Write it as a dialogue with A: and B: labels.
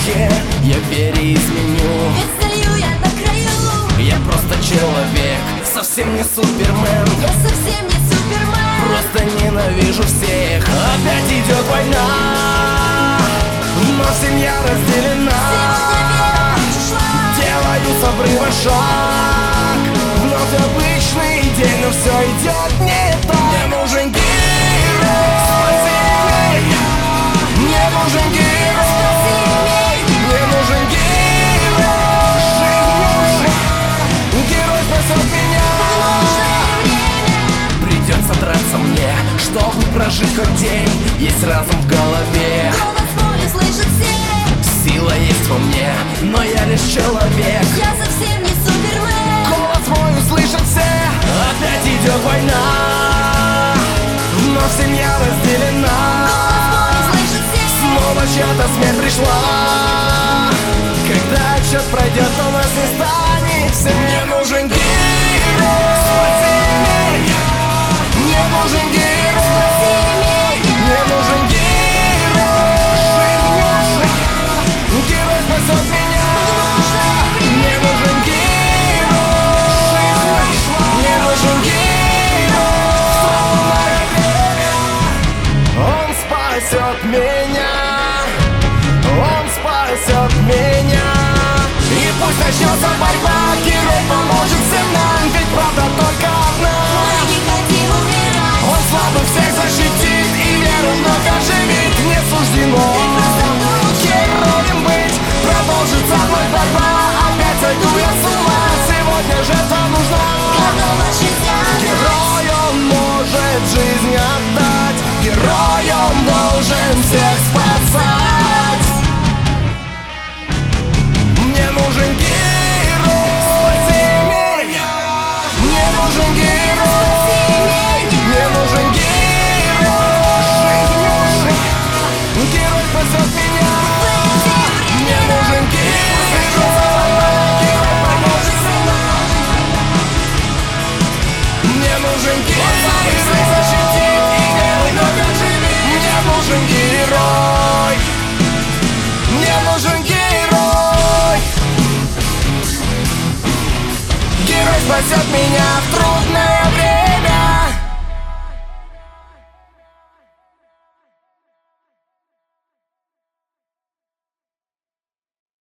A: будущее я вере изменю.
B: Ведь стою я на краю.
A: Я просто человек, совсем не супермен.
B: Я совсем не супермен.
A: Просто ненавижу всех. Опять идет война, но семья разделена. Делаю с обрыва шаг, вновь обычный день, но все идет не так. Мне нужен герой, спаси меня. Мне нужен герой, мне нужен герой. Жизнь нужен, герой спасет меня. Придется драться мне, чтобы прожить хоть день. Есть разум в голове,
B: Голос мой слышит все.
A: сила есть во мне, но я лишь человек.
B: Я совсем не супермен.
A: Голос мой услышат все. Опять идет война, вновь семья разделена.
B: Голос мой слышит все.
A: Снова чья-то смерть пришла. Когда отсчет пройдет, то нас не станет всем. Мне нужен герой, спаси меня. Мне нужен герой, мне нужен герой. Жизнь нужен, герой спасет меня. Мне нужен герой, мне нужен герой. Он спасет меня, он спасет меня. И пусть начнется борьба, герой поможет всем нам. Ведь правда только одна.
B: Мы не хотим умирать.
A: Он слабых всех защитит и веру вновь оживит. Не суждено героем быть. Продолжится вновь борьба. Опять сойду я с ума. Сегодня жертва нужна.
B: Готова жизнь отдать.
A: Герой, он может жизнь отдать. Герой, он должен всех спасать. Мне нужен герой, спаси меня. Мне нужен герой, мне нужен герой. Жизнь нужен, герой спасет меня. Мне нужен герой, герой поможет нам. Мне нужен герой, защитит и герой вновь оживит. Мне нужен герой, мне нужен герой. Герой спасет меня в трудное